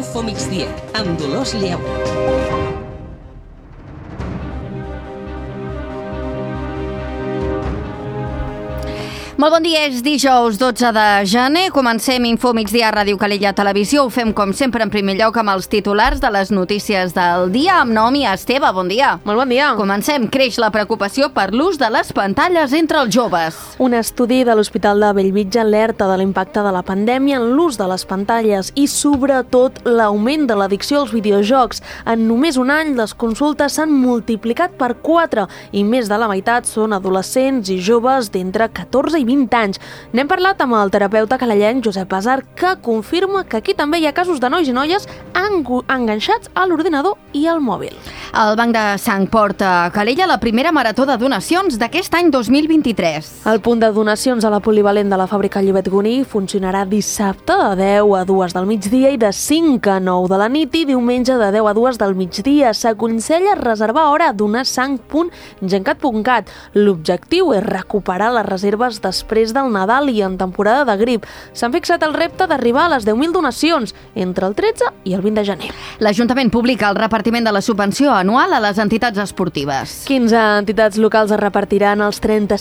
Info Migdia, amb Dolors Lleu. Molt bon dia, és dijous 12 de gener. Comencem Info Migdia a Ràdio Calella Televisió. Ho fem, com sempre, en primer lloc amb els titulars de les notícies del dia. Amb Naomi Esteve, bon dia. Molt bon dia. Comencem. Creix la preocupació per l'ús de les pantalles entre els joves. Un estudi de l'Hospital de Bellvitge alerta de l'impacte de la pandèmia en l'ús de les pantalles i, sobretot, l'augment de l'addicció als videojocs. En només un any, les consultes s'han multiplicat per 4 i més de la meitat són adolescents i joves d'entre 14 i 20 anys. N'hem parlat amb el terapeuta calellenc Josep Basar, que confirma que aquí també hi ha casos de nois i noies enganxats a l'ordinador i al mòbil. El Banc de Sang porta a Calella la primera marató de donacions d'aquest any 2023. El punt de donacions a la polivalent de la fàbrica Llobet Goní funcionarà dissabte de 10 a 2 del migdia i de 5 a 9 de la nit i diumenge de 10 a 2 del migdia. S'aconsella reservar hora a donarsang.gencat.cat. L'objectiu és recuperar les reserves després del Nadal i en temporada de grip. S'han fixat el repte d'arribar a les 10.000 donacions entre el 13 i el 20 de gener. L'Ajuntament publica el repartiment de la subvenció anual a les entitats esportives. 15 entitats locals es repartiran els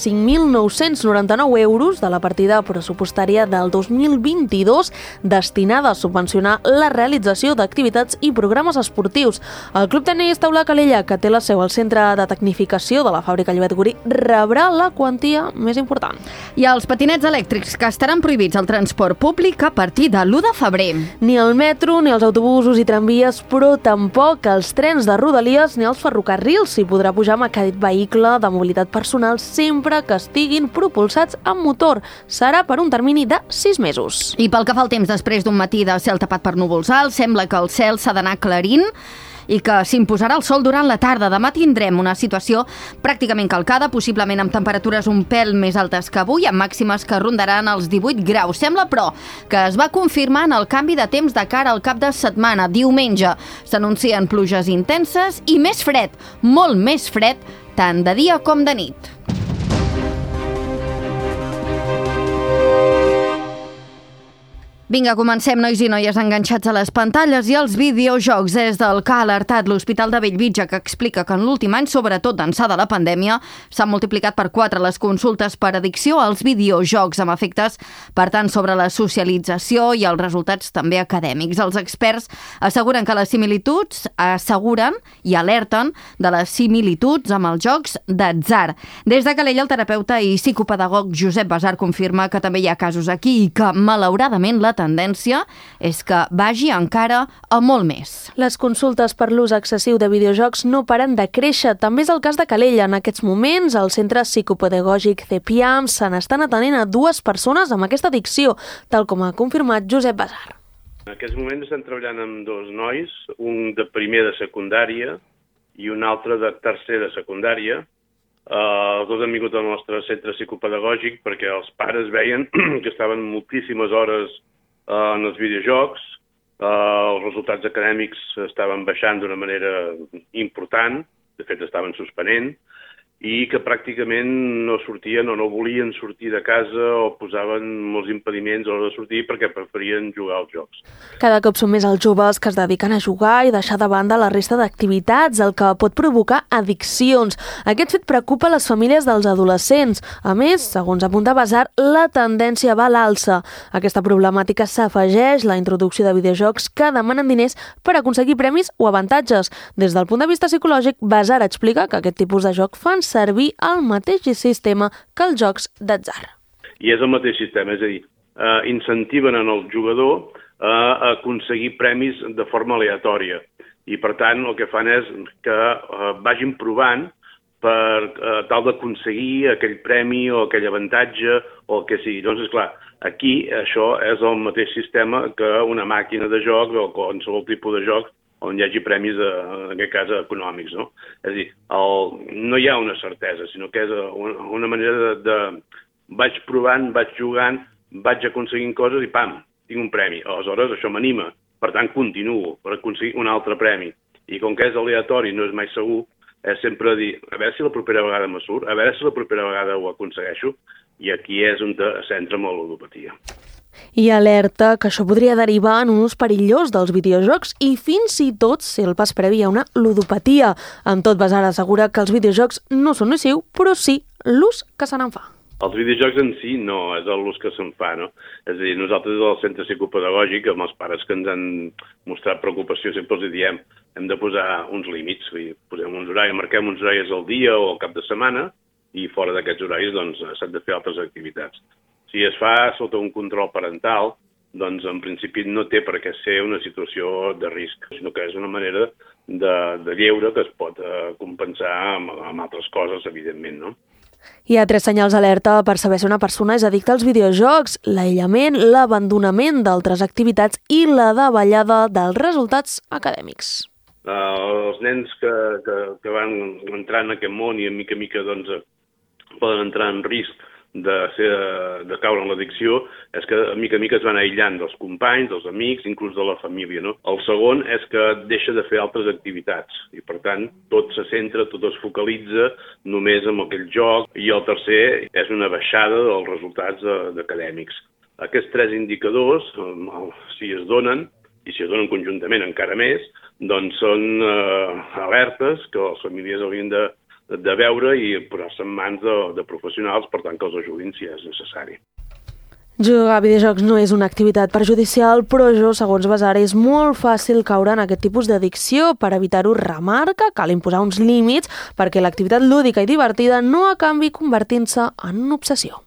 35.999 euros de la partida pressupostària del 2022 destinada a subvencionar la realització d'activitats i programes esportius. El Club Tenis Taula Calella, que té la seu al centre de tecnificació de la fàbrica Llobet Goní, rebrà la quantia més important. I els patinets elèctrics, que estaran prohibits al transport públic a partir de l'1 de febrer. Ni el metro, ni els autobusos i tramvies, però tampoc els trens de rodalies ni els ferrocarrils s'hi podrà pujar amb aquest vehicle de mobilitat personal sempre que estiguin propulsats amb motor. Serà per un termini de 6 mesos. I pel que fa al temps, després d'un matí de cel tapat per núvols alts, sembla que el cel s'ha d'anar aclarint i que s'imposarà el sol durant la tarda. Demà tindrem una situació pràcticament calcada, possiblement amb temperatures un pèl més altes que avui, amb màximes que rondaran els 18 graus. Sembla, però, que es va confirmant el canvi de temps de cara al cap de setmana. Diumenge s'anuncien pluges intenses i més fred, molt més fred, tant de dia com de nit. Vinga, comencem, nois i noies enganxats a les pantalles i als videojocs. Des del que ha alertat l'Hospital de Bellvitge, que explica que en l'últim any, sobretot d'ençà de la pandèmia, s'han multiplicat per 4 les consultes per addicció als videojocs, amb efectes, per tant, sobre la socialització i els resultats també acadèmics. Els experts asseguren que les similituds i alerten de les similituds amb els jocs d'atzar. Des de Calella, el terapeuta i psicopedagog Josep Basar confirma que també hi ha casos aquí i que, malauradament, la tendència és que vagi encara a molt més. Les consultes per l'ús excessiu de videojocs no paren de créixer. També és el cas de Calella. En aquests moments, al centre psicopedagògic CEPIAM se n'estan atenent a 2 persones amb aquesta addicció, tal com ha confirmat Josep Basar. En aquests moments estem treballant amb 2 nois, un de primer de secundària i un altre de tercer de secundària. Els 2 han vingut al nostre centre psicopedagògic perquè els pares veien que estaven moltíssimes hores en els videojocs, els resultats acadèmics estaven baixant d'una manera important, de fet estaven suspenent, i que pràcticament no sortien o no volien sortir de casa o posaven molts impediments a l'hora de sortir perquè preferien jugar als jocs. Cada cop són més els joves que es dediquen a jugar i deixar de banda la resta d'activitats, el que pot provocar addiccions. Aquest fet preocupa les famílies dels adolescents. A més, segons apunta Basar, la tendència va a l'alça. Aquesta problemàtica s'afegeix la introducció de videojocs que demanen diners per aconseguir premis o avantatges. Des del punt de vista psicològic, Basar explica que aquest tipus de joc fan servir el mateix sistema que els jocs d'atzar. I és el mateix sistema, és a dir, incentiven en el jugador a aconseguir premis de forma aleatòria. I, per tant, el que fan és que vagin provant per tal d'aconseguir aquell premi o aquell avantatge o el que sigui. Doncs, esclar, aquí això és el mateix sistema que una màquina de joc o qualsevol tipus de joc on hi hagi premis, en aquest cas, econòmics, no? És a dir, no hi ha una certesa, sinó que és una manera de vaig provant, vaig jugant, vaig aconseguint coses i pam, tinc un premi. Aleshores, això m'anima. Per tant, continuo per aconseguir un altre premi. I com que és aleatori, no és mai segur, és sempre dir, a veure si la propera vegada me surt, a veure si la propera vegada ho aconsegueixo, i aquí és on centra molt la ludopatia. I alerta que això podria derivar en un ús perillós dels videojocs i fins i tot ser el pas previ a una ludopatia. Amb tot, Besar assegura que els videojocs no són nocius, però sí l'ús que se n'en fa. Els videojocs en si no és l'ús que se'n fa, no? És a dir, nosaltres al centre psicopedagògic, amb els pares que ens han mostrat preocupació, sempre els diem hem de posar uns límits, posem uns horaris, marquem uns horaris al dia o al cap de setmana i fora d'aquests horaris doncs s'han de fer altres activitats. Si es fa sota un control parental, doncs en principi no té per què ser una situació de risc, sinó que és una manera de lleure que es pot compensar amb altres coses, evidentment, no? Hi ha 3 senyals d'alerta per saber si una persona és addicta als videojocs: l'aïllament, l'abandonament d'altres activitats i la davallada dels resultats acadèmics. Els nens que van entrar en aquest món i a mica doncs, poden entrar en risc de caure en l'addicció, és que a mica es van aïllant dels companys, dels amics, inclús de la família, no? El segon és que deixa de fer altres activitats i, per tant, tot se centra, tot es focalitza només en aquell joc. I el tercer és una baixada dels resultats acadèmics. Aquests 3 indicadors, si es donen, i si es donen conjuntament encara més, doncs són alertes que les famílies haurien de veure i posar-se en mans de professionals, per tant que els ajudin si és necessari. Jugar a videojocs no és una activitat perjudicial, però segons Besar, és molt fàcil caure en aquest tipus d'addicció. Per evitar-ho, remarca, cal imposar uns límits perquè l'activitat lúdica i divertida no acabi convertint-se en una obsessió.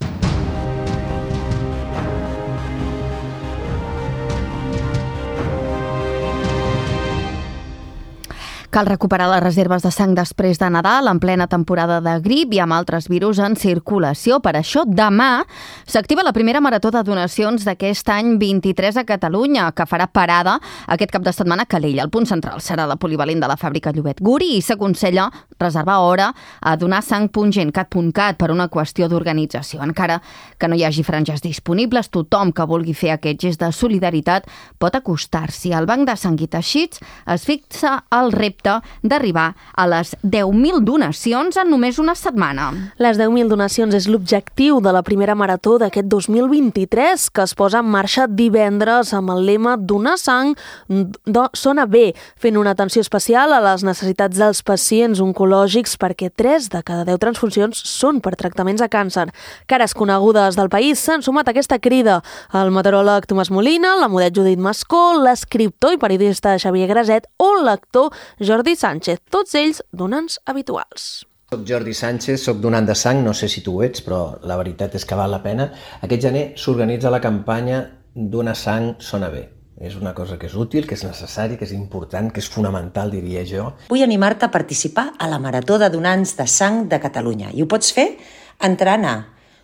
Cal recuperar les reserves de sang després de Nadal, en plena temporada de grip i amb altres virus en circulació. Per això, demà s'activa la primera marató de donacions d'aquest any 23 a Catalunya, que farà parada aquest cap de setmana a Calella. El punt central serà la polivalent de la fàbrica Llobet Guri i s'aconsella reservar hora a donarsang.gencat.cat per una qüestió d'organització. Encara que no hi hagi franges disponibles, tothom que vulgui fer aquest gest de solidaritat pot acostar-s'hi. El Banc de Sang i Teixits es fixa el repte d'arribar a les 10.000 donacions en només una setmana. Les 10.000 donacions és l'objectiu de la primera marató d'aquest 2023, que es posa en marxa divendres amb el lema Donar sang sona bé, fent una atenció especial a les necessitats dels pacients oncològics, perquè 3 de cada 10 transfusions són per tractaments de càncer. Cares conegudes del país s'han sumat a aquesta crida: el meteoròleg Tomàs Molina, la model Judit Mascó, l'escriptor i periodista Xavier Graset o l'actor Jordi Sánchez, tots ells donants habituals. Soc Jordi Sánchez, soc donant de sang, no sé si tu ho ets, però la veritat és que val la pena. Aquest gener s'organitza la campanya Donar sang sona bé. És una cosa que és útil, que és necessari, que és important, que és fonamental, diria jo. Vull animar-te a participar a la Marató de Donants de Sang de Catalunya i ho pots fer entrant a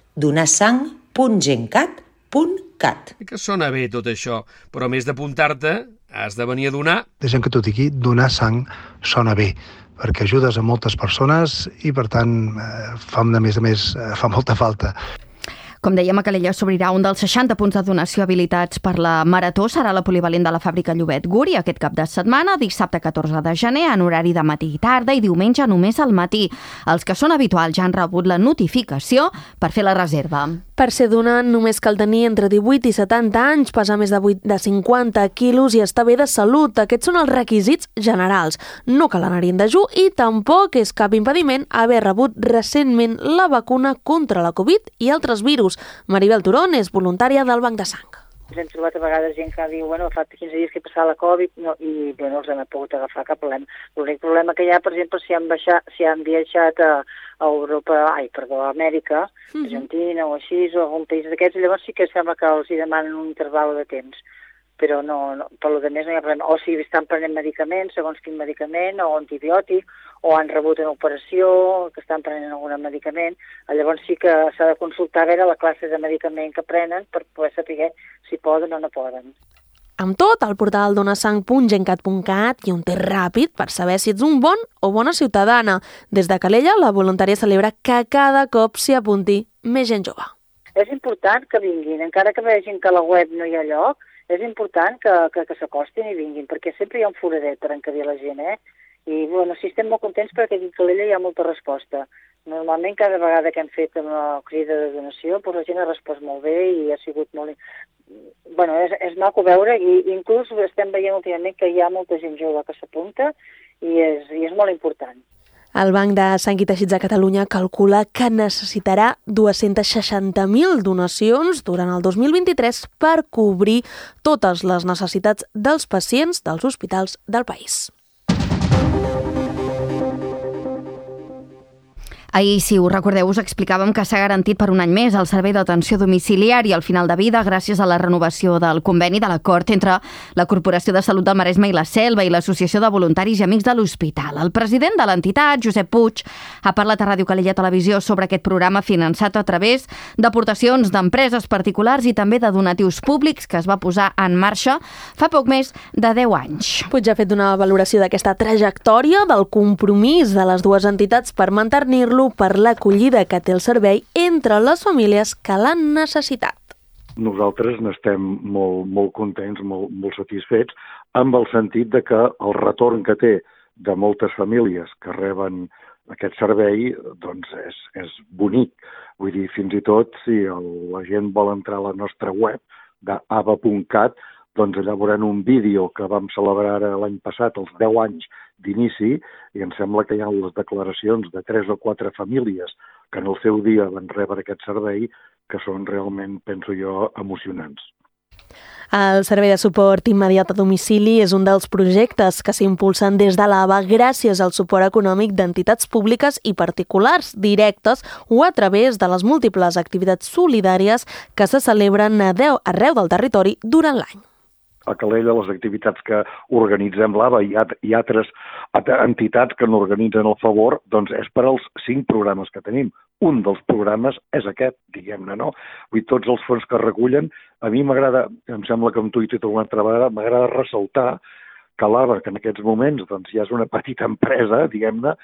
donarsang.gencat.cat. Que sona bé tot això, però a més d'apuntar-te, has de venir a donar. Deixem que t'ho digui, donar sang sona bé, perquè ajudes a moltes persones i, per tant, a més, fa molta falta. Com dèiem, a Calella s'obrirà un dels 60 punts de donació habilitats per la Marató. Serà la polivalent de la fàbrica Llobet Guri aquest cap de setmana, dissabte 14 de gener, en horari de matí i tarda, i diumenge només al matí. Els que són habituals ja han rebut la notificació per fer la reserva. Per ser donant només cal tenir entre 18 i 70 anys, pesar més de 50 quilos i estar bé de salut. Aquests són els requisits generals. No cal anar-hi en dejú i tampoc és cap impediment haver rebut recentment la vacuna contra la Covid i altres virus. Maribel Turón és voluntària del Banc de Sang. Hem trobat a vegades gent que diu, fa 15 dies que he passat la Covid i no els hem pogut agafar cap problema. L'únic problema que hi ha, per exemple, si han viatjat a Europa, a Amèrica, Argentina o així, o algun país d'aquests, llavors sí que sembla que els hi demanen un interval de temps. Però per lo de més no hi ha problema. O si estan prenent medicaments, segons quin medicament, o antibiòtic, o han rebut una operació, que estan prenent algun medicament, llavors sí que s'ha de consultar a veure la classe de medicament que prenen per poder saber si poden o no poden. Amb tot, al portal donarsang.gencat.cat hi ha un test ràpid per saber si ets un bon o bona ciutadana. Des de Calella, la voluntària celebra que cada cop s'hi apunti més gent jove. És important que vinguin, encara que vegin que a la web no hi ha lloc, és important que s'acostin i vinguin, perquè sempre hi ha un foradet per encabir la gent, I, sí, estem molt contents perquè aquí a Calella hi ha molta resposta. Normalment, cada vegada que hem fet una crida de donació, la gent ha respost molt bé i ha sigut molt... És maco veure, i inclús estem veient últimament que hi ha molta gent jove que s'apunta i és molt important. El Banc de Sang i Teixits de Catalunya calcula que necessitarà 260.000 donacions durant el 2023 per cobrir totes les necessitats dels pacients dels hospitals del país. Ahir, si us recordeu, us explicàvem que s'ha garantit per un any més el servei d'atenció domiciliària al final de vida gràcies a la renovació del conveni de l'acord entre la Corporació de Salut del Maresme i la Selva i l'Associació de Voluntaris i Amics de l'Hospital. El president de l'entitat, Josep Puig, ha parlat a Ràdio Calella Televisió sobre aquest programa finançat a través d'aportacions d'empreses particulars i també de donatius públics que es va posar en marxa fa poc més de 10 anys. Puig ha fet una valoració d'aquesta trajectòria, del compromís de les dues entitats per mantenir-lo, per l'acollida que té el servei entre les famílies que l'han necessitat. Nosaltres n'estem molt contents, molt satisfets, amb el sentit de que el retorn que té de moltes famílies que reben aquest servei doncs és bonic. Vull dir, fins i tot, si la gent vol entrar a la nostra web d'ava.cat, doncs allà veuran un vídeo que vam celebrar l'any passat, els 10 anys d'inici, i em sembla que hi ha les declaracions de 3 o 4 famílies que en el seu dia van rebre aquest servei, que són realment, penso jo, emocionants. El Servei de Suport Immediat a Domicili és un dels projectes que s'impulsen des de l'AVA gràcies al suport econòmic d'entitats públiques i particulars, directes o a través de les múltiples activitats solidàries que se celebren arreu del territori durant l'any. A Calella, les activitats que organitzem l'AVA i altres entitats que n'organitzen el favor, doncs és per als 5 programes que tenim. Un dels programes és aquest, diguem-ne, no? Vull dir, tots els fons que recullen, a mi m'agrada, em sembla que amb tu i tot una altra vegada, m'agrada ressaltar que l'AVA, que en aquests moments doncs, ja és una petita empresa, diguem-ne,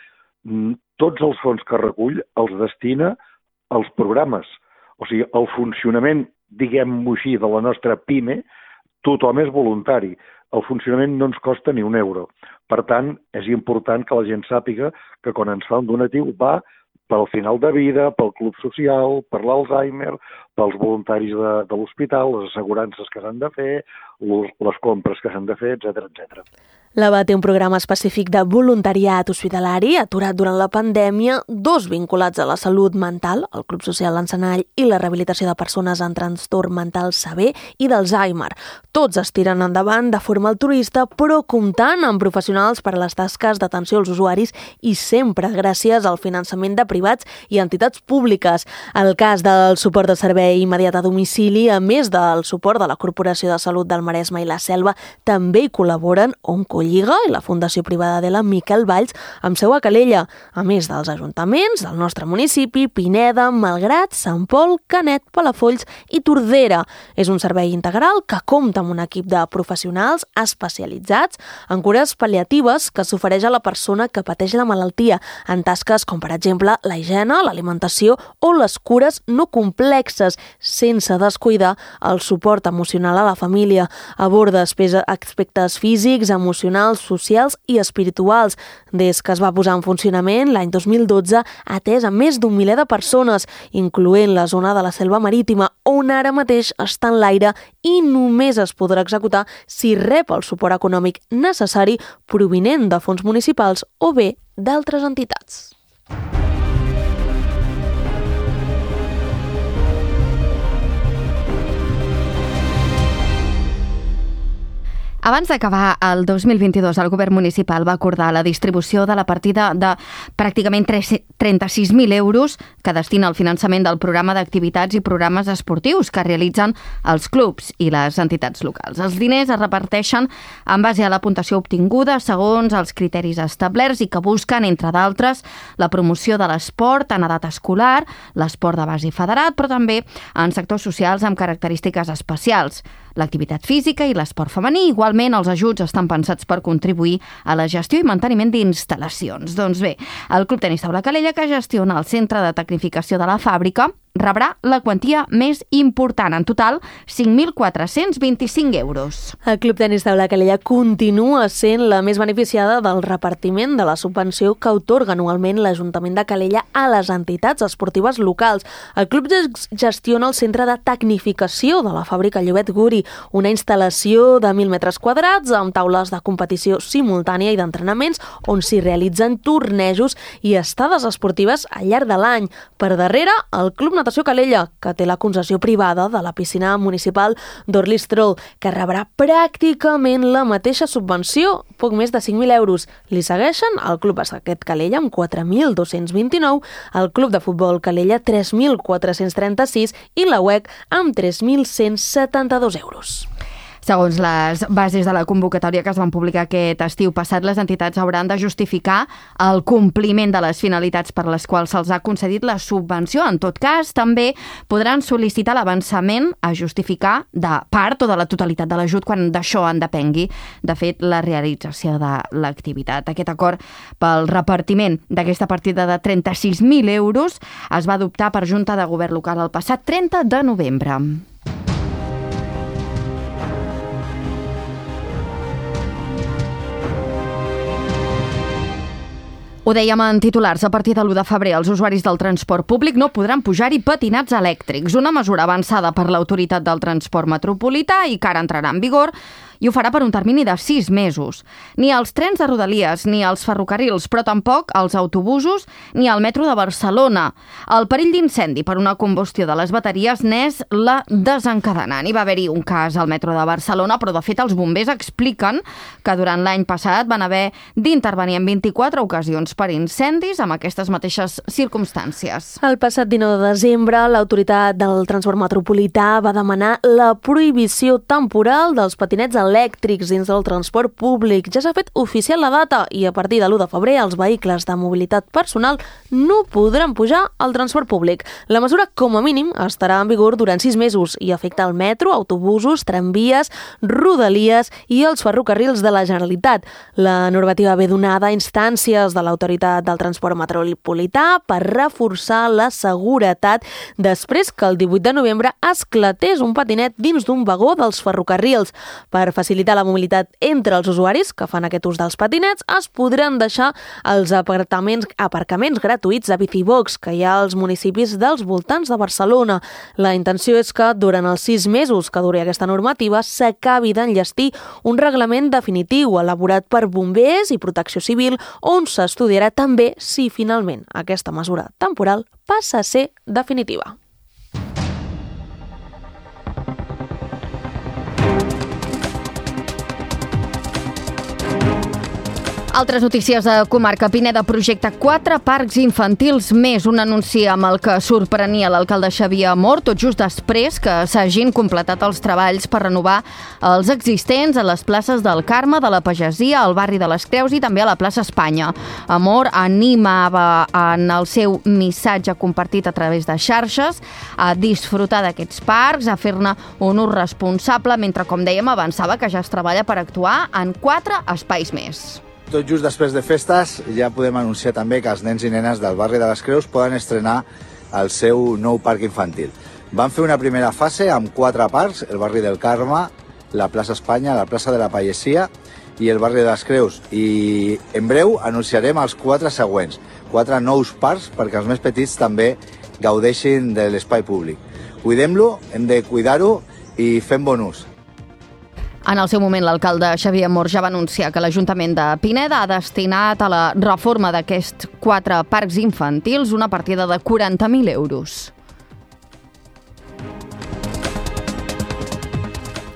tots els fons que recull els destina als programes. O sigui, el funcionament, diguem-ho així, de la nostra PIME, tothom és voluntari. El funcionament no ens costa ni un euro. Per tant, és important que la gent sàpiga que quan ens fa un donatiu va pel final de vida, pel club social, per l'Alzheimer, pels voluntaris de l'hospital, les assegurances que s'han de fer, les compres que s'han de fer, etc. L'AVA té un programa específic de voluntariat hospitalari aturat durant la pandèmia, 2 vinculats a la salut mental, el Club Social L'Encenall i la rehabilitació de persones amb trastorn mental sever i d'Alzheimer. Tots es tiren endavant de forma altruista, però comptant amb professionals per a les tasques d'atenció als usuaris i sempre gràcies al finançament de privats i entitats públiques. El cas del suport de servei immediat a domicili, a més del suport de la Corporació de Salut del Maresme i la Selva, també hi col·laboren Oncolliga i la Fundació Privada de la Miquel Valls, amb seu a Calella, a més dels ajuntaments del nostre municipi, Pineda, Malgrat, Sant Pol, Canet, Palafolls i Tordera. És un servei integral que compta amb un equip de professionals especialitzats en cures pal·liatives que s'ofereix a la persona que pateix la malaltia, en tasques com, per exemple, la higiene, l'alimentació o les cures no complexes, sense descuidar el suport emocional a la família. Aborda aspectes físics, emocionals, socials i espirituals. Des que es va posar en funcionament l'any 2012, ha atès a més d'1 miler de persones, incloent la zona de la Selva Marítima, on ara mateix està en l'aire i només es podrà executar si rep el suport econòmic necessari provinent de fons municipals o bé d'altres entitats. Abans d'acabar el 2022, el govern municipal va acordar la distribució de la partida de pràcticament 36.000 euros que destina al finançament del programa d'activitats i programes esportius que realitzen els clubs i les entitats locals. Els diners es reparteixen en base a la puntuació obtinguda segons els criteris establerts i que busquen, entre d'altres, la promoció de l'esport en edat escolar, l'esport de base federat, però també en sectors socials amb característiques especials. l'activitat física i l'esport femení. Igualment, els ajuts estan pensats per contribuir a la gestió i manteniment d'instal·lacions. Doncs bé, el Club Tenis Taula Calella, que gestiona el centre de tecnificació de la fàbrica, rebrà la quantia més important, en total 5.425 euros. El Club Tenis Taula Calella continua sent la més beneficiada del repartiment de la subvenció que atorga anualment l'Ajuntament de Calella a les entitats esportives locals. El club gestiona el centre de tecnificació de la fàbrica Llobet Guri, una instal·lació de 1.000 metres quadrats amb taules de competició simultània i d'entrenaments on s'hi realitzen tornejos i estades esportives al llarg de l'any. Per darrere, el Club Natació Calella, que té la concessió privada de la piscina municipal d'Orlistrol, que rebrà pràcticament la mateixa subvenció, poc més de 5.000 euros. Li segueixen el Club Basquet Calella amb 4.229, el Club de Futbol Calella 3.436 i la UEC amb 3.172 euros. Segons les bases de la convocatòria que es van publicar aquest estiu passat, les entitats hauran de justificar el compliment de les finalitats per les quals se'ls ha concedit la subvenció. En tot cas, també podran sol·licitar l'avançament a justificar de part o de la totalitat de l'ajut quan d'això en depengui, de fet, la realització de l'activitat. Aquest acord pel repartiment d'aquesta partida de 36.000 euros es va adoptar per Junta de Govern local el passat 30 de novembre. Ho dèiem en titulars, a partir de l'1 de febrer els usuaris del transport públic no podran pujar-hi patinats elèctrics, una mesura avançada per l'Autoritat del Transport Metropolità i que ara entrarà en vigor i ho farà per un termini de 6 mesos. Ni els trens de Rodalies, ni els ferrocarrils, però tampoc els autobusos ni el metro de Barcelona. El perill d'incendi per una combustió de les bateries n'és la desencadenant. Hi va haver-hi un cas al metro de Barcelona, però de fet els bombers expliquen que durant l'any passat van haver d'intervenir en 24 ocasions per incendis amb aquestes mateixes circumstàncies. El passat 19 de desembre, l'Autoritat del Transport Metropolità va demanar la prohibició temporal dels patinets elèctrics dins del transport públic. Ja s'ha fet oficial la data i a partir de l'1 de febrer els vehicles de mobilitat personal no podran pujar al transport públic. La mesura, com a mínim, estarà en vigor durant 6 mesos i afecta el metro, autobusos, tramvies, rodalies i els ferrocarrils de la Generalitat. La normativa ve donada a instàncies de l'Autoritat del Transport Metropolità per reforçar la seguretat després que el 18 de novembre esclatés un patinet dins d'un vagó dels ferrocarrils. Per facilitar la mobilitat entre els usuaris que fan aquest ús dels patinets, es podran deixar els aparcaments gratuïts a Bicibox que hi ha als municipis dels voltants de Barcelona. La intenció és que durant els 6 mesos que duri aquesta normativa s'acabi d'enllestir un reglament definitiu elaborat per bombers i protecció civil on s'estudiarà també si finalment aquesta mesura temporal passa a ser definitiva. Altres notícies de comarca. Pineda projecta 4 parcs infantils més, un anunci amb el que sorprenia l'alcalde Xavier Amor, tot just després que s'hagin completat els treballs per renovar els existents a les places del Carme, de la Pagesia, al barri de les Creus i també a la plaça Espanya. Amor animava en el seu missatge compartit a través de xarxes a disfrutar d'aquests parcs, a fer-ne un ús responsable, mentre, com dèiem, avançava que ja es treballa per actuar en 4 espais més. Tot just després de festes ja podem anunciar també que els nens i nenes del barri de les Creus poden estrenar el seu nou parc infantil. Van fer una primera fase amb 4 parcs, el barri del Carme, la plaça Espanya, la plaça de la Pagesia i el barri de les Creus. I en breu anunciarem els 4 següents, 4 nous parcs perquè els més petits també gaudeixin de l'espai públic. Cuidem-lo, hem de cuidar-ho i fem bon ús. En el seu moment, l'alcalde Xavier Amor ja va anunciar que l'Ajuntament de Pineda ha destinat a la reforma d'aquests 4 parcs infantils una partida de 40.000 euros.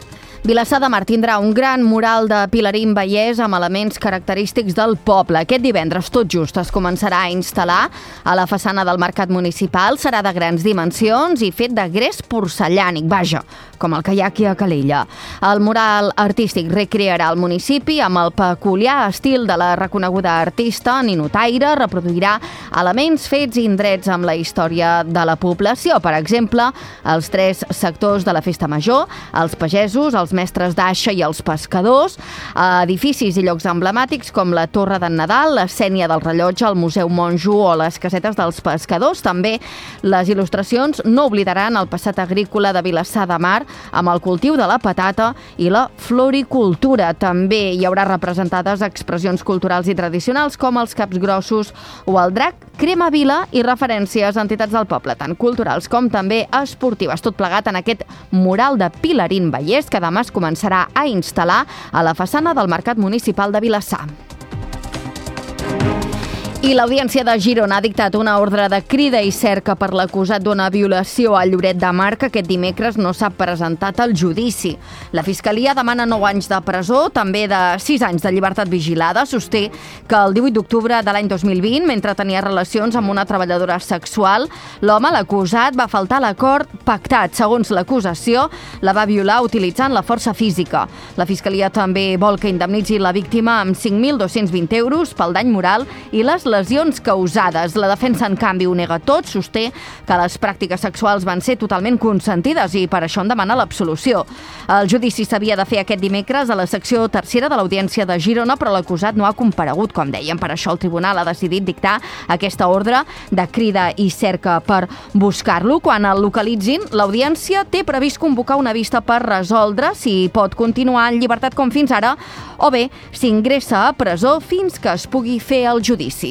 Vilassar de Mar tindrà un gran mural de Pilarín Vallès amb elements característics del poble. Aquest divendres, tot just, es començarà a instal·lar a la façana del mercat municipal. Serà de grans dimensions i fet de gres porcellànic, vaja, com el que hi ha aquí a Calella. El mural artístic recrearà el municipi amb el peculiar estil de la reconeguda artista Nino Taire. Reproduirà elements fets i indrets amb la història de la població. Per exemple, els 3 sectors de la festa major, els pagesos, els mestres d'aixa i els pescadors, edificis i llocs emblemàtics com la Torre d'en Nadal, la Sènia del Rellotge, el Museu Monjo o les casetes dels pescadors. També les il·lustracions no oblidaran el passat agrícola de Vilassar de Mar amb el cultiu de la patata i la floricultura. També hi haurà representades expressions culturals i tradicionals com els capgrossos o el drac Crema Vila i referències a entitats del poble, tant culturals com també esportives. Tot plegat en aquest mural de Pilarín Vallès que demà es començarà a instal·lar a la façana del Mercat Municipal de Vilassar. I l'Audiència de Girona ha dictat una ordre de crida i cerca per l'acusat d'una violació a Lloret de Mar que aquest dimecres no s'ha presentat al judici. La Fiscalia demana 9 anys de presó, també de 6 anys de llibertat vigilada. Sosté que el 18 d'octubre de l'any 2020, mentre tenia relacions amb una treballadora sexual, l'home, l'acusat, va faltar l'acord pactat. Segons l'acusació, la va violar utilitzant la força física. La Fiscalia també vol que indemnitzi la víctima amb 5.220 euros pel dany moral i les lesions causades. La defensa, en canvi, ho nega tot. Sosté que les pràctiques sexuals van ser totalment consentides i per això en demana l'absolució. El judici s'havia de fer aquest dimecres a la secció tercera de l'Audiència de Girona, però l'acusat no ha comparegut, com dèiem. Per això el tribunal ha decidit dictar aquesta ordre de crida i cerca per buscar-lo. Quan el localitzin, l'Audiència té previst convocar una vista per resoldre si pot continuar en llibertat com fins ara o bé s'ingressa a presó fins que es pugui fer el judici.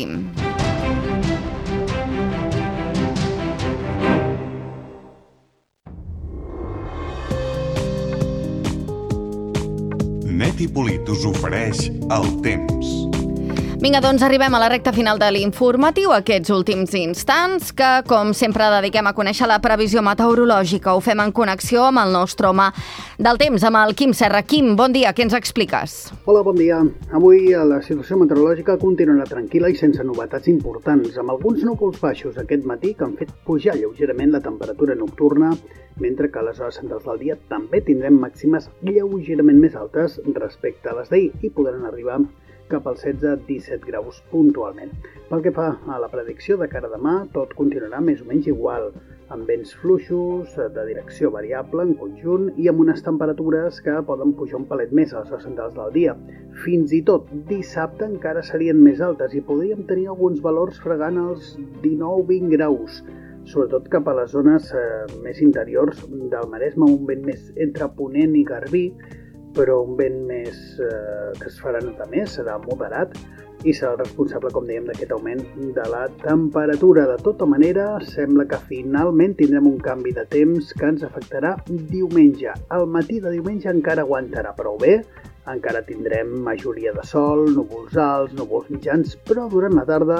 Net i Polit us ofereix el temps. Vinga, doncs arribem a la recta final de l'informatiu, aquests últims instants, que, com sempre, dediquem a conèixer la previsió meteorològica. Ho fem en connexió amb el nostre home del temps, amb el Quim Serra. Quim, bon dia, què ens expliques? Hola, bon dia. Avui la situació meteorològica continuarà tranquil·la i sense novetats importants, amb alguns núvols baixos aquest matí que han fet pujar lleugerament la temperatura nocturna, mentre que a les hores centrals del dia també tindrem màximes lleugerament més altes respecte a les d'ahir i podran arribar cap als 16-17 graus puntualment. Pel que fa a la predicció de cara a demà, tot continuarà més o menys igual, amb vents fluixos, de direcció variable en conjunt i amb unes temperatures que poden pujar un palet més a les hores centrals del dia. Fins i tot dissabte encara serien més altes i podríem tenir alguns valors fregant els 19-20 graus, sobretot cap a les zones més interiors del Maresme, un vent més entre Ponent i Garbí, però un vent més que es farà notar més, serà moderat i serà el responsable, com dèiem, d'aquest augment de la temperatura. De tota manera, sembla que finalment tindrem un canvi de temps que ens afectarà diumenge. El matí de diumenge encara aguantarà prou bé, encara tindrem majoria de sol, núvols alts, núvols mitjans, però durant la tarda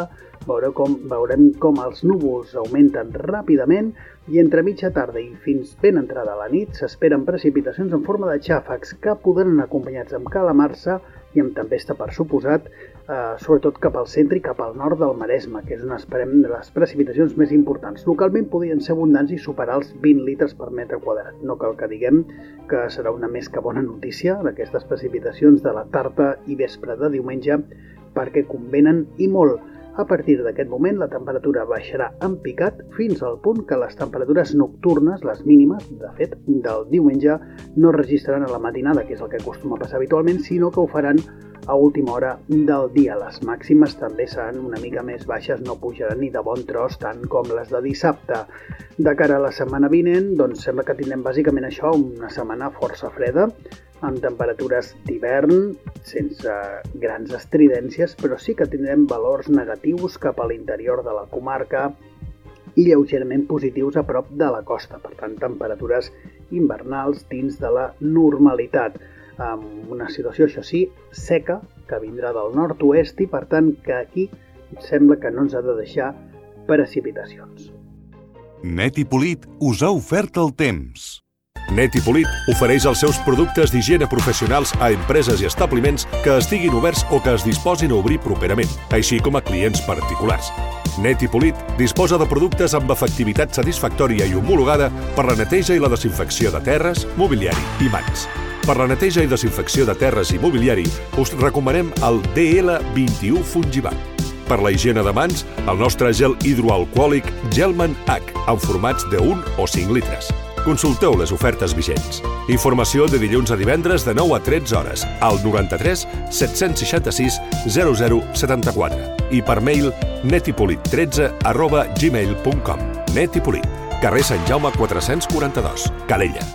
veurem com els núvols augmenten ràpidament i entre mitja tarda i fins ben entrada a la nit s'esperen precipitacions en forma de xàfecs que podran anar acompanyats amb calamarsa i amb tempesta per suposat, sobretot cap al centre i cap al nord del Maresme, que és on esperem les precipitacions més importants. Localment podrien ser abundants i superar els 20 litres per metre quadrat. No cal que diguem que serà una més que bona notícia d'aquestes precipitacions de la tarda i vespre de diumenge perquè convenen i molt. A partir d'aquest moment, la temperatura baixarà en picat fins al punt que les temperatures nocturnes, les mínimes, de fet, del diumenge, no registraran a la matinada, que és el que acostuma a passar habitualment, sinó que ho faran a última hora del dia. Les màximes també seran una mica més baixes, no pujaran ni de bon tros, tant com les de dissabte. De cara a la setmana vinent, doncs sembla que tindrem bàsicament això, una setmana força freda, amb temperatures d'hivern, sense grans estridències, però sí que tindrem valors negatius cap a l'interior de la comarca i lleugerament positius a prop de la costa. Per tant, temperatures invernals dins de la normalitat, amb una situació, això sí, seca, que vindrà del nord-oest i, per tant, que aquí sembla que no ens ha de deixar precipitacions. Net i Polit us ha ofert el temps. Net i Polit ofereix els seus productes d'higiene professionals a empreses i establiments que estiguin oberts o que es disposin a obrir properament, així com a clients particulars. Net i Polit disposa de productes amb efectivitat satisfactòria i homologada per la neteja i la desinfecció de terres, mobiliari i mans. Per la neteja i desinfecció de terres i mobiliari us recomanem el DL21 Fungivac. Per la higiene de mans, el nostre gel hidroalcohòlic Gelman H, en formats de 1 o 5 litres. Consulteu les ofertes vigents. Informació de dilluns a divendres de 9 a 13 hores al 93 766 0074 i per mail netipolit13@gmail.com. Net i Polit, carrer Sant Jaume 442, Calella.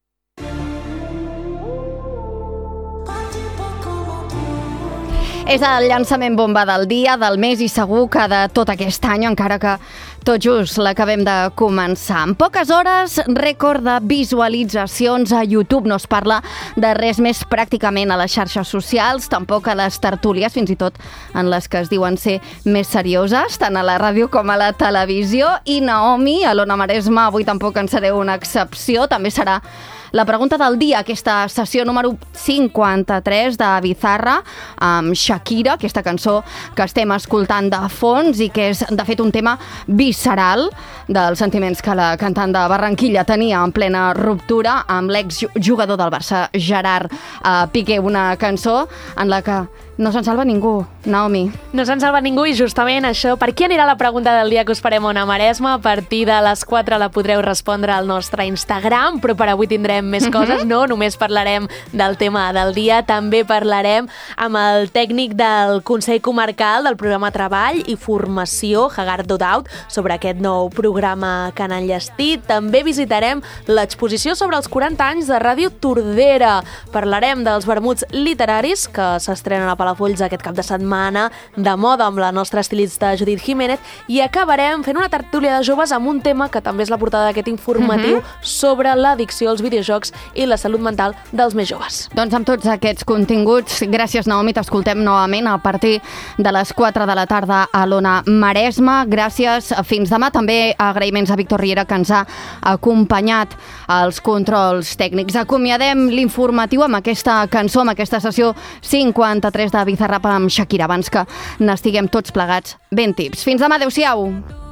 És el llançament bomba del dia, del mes i segur que de tot aquest any, encara que tot just l'acabem de començar. En poques hores, rècord de visualitzacions a YouTube. No es parla de res més pràcticament a les xarxes socials, tampoc a les tertúlies, fins i tot en les que es diuen ser més serioses, tant a la ràdio com a la televisió. I Naomi, a l'Ona Maresma, avui tampoc en seré una excepció. També serà la pregunta del dia, aquesta sessió número 53 de Bizarra amb Shakira, aquesta cançó que estem escoltant de fons i que és, de fet, un tema visceral dels sentiments que la cantant de Barranquilla tenia en plena ruptura amb l'exjugador del Barça, Gerard Piqué, una cançó en la que no se'n salva ningú, Naomi. No se'n salva ningú i justament això, per qui anirà la pregunta del dia que us farem a Ona Maresma? A partir de les 4 la podreu respondre al nostre Instagram, però per avui tindrem més coses, no? Només parlarem del tema del dia, també parlarem amb el tècnic del Consell Comarcal del programa Treball i Formació, Hagardo Daud, sobre aquest nou programa que han enllestit. També visitarem l'exposició sobre els 40 anys de Ràdio Tordera. Parlarem dels vermuts literaris que s'estrenen a Palafolls aquest cap de setmana, de moda amb la nostra estilista Judit Jiménez, i acabarem fent una tertúlia de joves amb un tema que també és la portada d'aquest informatiu sobre l'addicció als videojocs i la salut mental dels més joves. Doncs amb tots aquests continguts, gràcies Naomi, t'escoltem novament a partir de les 4 de la tarda a l'Ona Maresma. Gràcies, fins demà. També agraïments a Víctor Riera, que ens ha acompanyat als controls tècnics. Acomiadem l'informatiu amb aquesta cançó, amb aquesta sessió 53 de Bizarrap amb Shakira, abans que n'estiguem tots plegats ben tips. Fins demà, adeu-siau!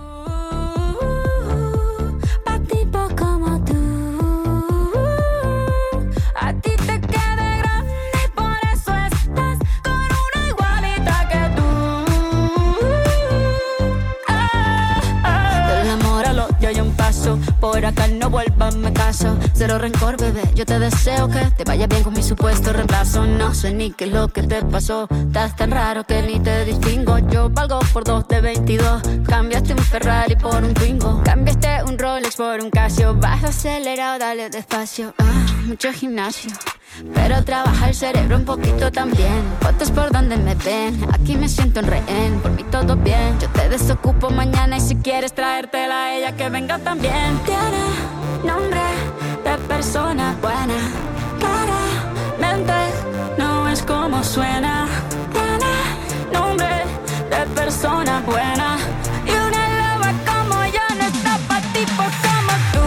Por acá no vuelvas, me caso. Cero rencor, bebé, yo te deseo que te vaya bien con mi supuesto reemplazo. No sé ni qué es lo que te pasó. Estás tan raro que ni te distingo. Yo valgo por 2 de 22. Cambiaste un Ferrari por un Twingo. Cambiaste un Rolex por un Casio. Vas acelerado, dale despacio. Mucho gimnasio, pero trabaja el cerebro un poquito también. Fotos por donde me ven, aquí me siento en rehén. Por mí todo bien, yo te desocupo mañana. Y si quieres traértela a ella, que venga también. Tiene nombre de persona buena, claramente no es como suena. Tiene nombre de persona buena, y una loba como yo no está pa' tipos como tú.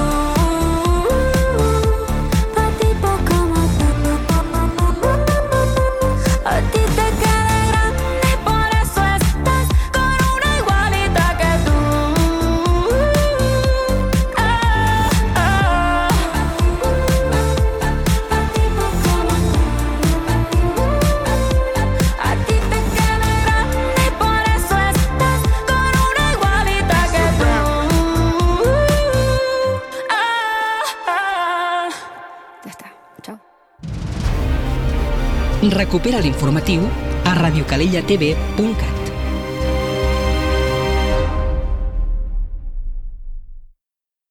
Recupera l'informatiu a radiocalellatv.cat.